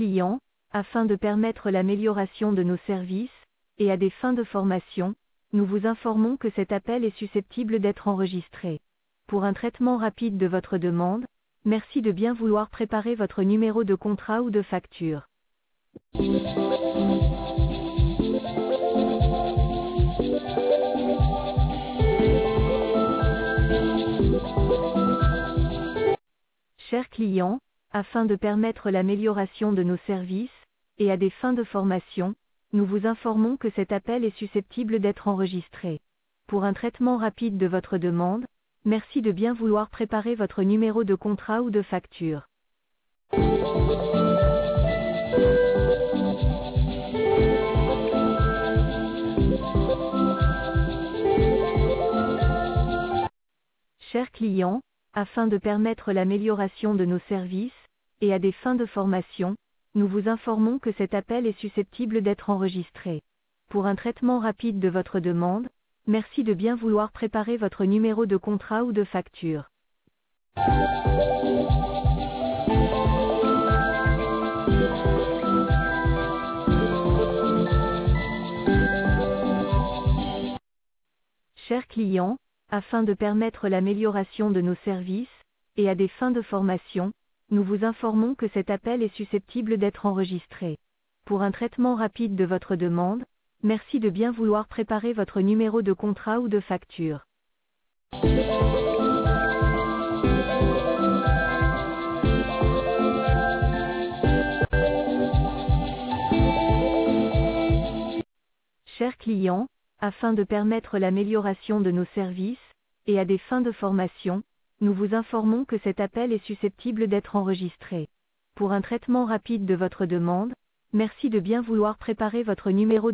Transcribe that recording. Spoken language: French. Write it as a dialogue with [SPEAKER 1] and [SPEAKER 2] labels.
[SPEAKER 1] client, afin de permettre l'amélioration de nos services, et à des fins de formation, nous vous informons que cet appel est susceptible d'être enregistré. Pour un traitement rapide de votre demande, merci de bien vouloir préparer votre numéro de contrat ou de facture. Chers clients, afin de permettre l'amélioration de nos services, et à des fins de formation, nous vous informons que cet appel est susceptible d'être enregistré. Pour un traitement rapide de votre demande, merci de bien vouloir préparer votre numéro de contrat ou de facture. Chers clients, afin de permettre l'amélioration de nos services, et à des fins de formation, nous vous informons que cet appel est susceptible d'être enregistré. Pour un traitement rapide de votre demande, merci de bien vouloir préparer votre numéro de contrat ou de facture. Chers clients, afin de permettre l'amélioration de nos services, et à des fins de formation, nous vous informons que cet appel est susceptible d'être enregistré. Pour un traitement rapide de votre demande, merci de bien vouloir préparer votre numéro de contrat ou de facture. Chers clients, afin de permettre l'amélioration de nos services, et à des fins de formation, nous vous informons que cet appel est susceptible d'être enregistré. Pour un traitement rapide de votre demande, merci de bien vouloir préparer votre numéro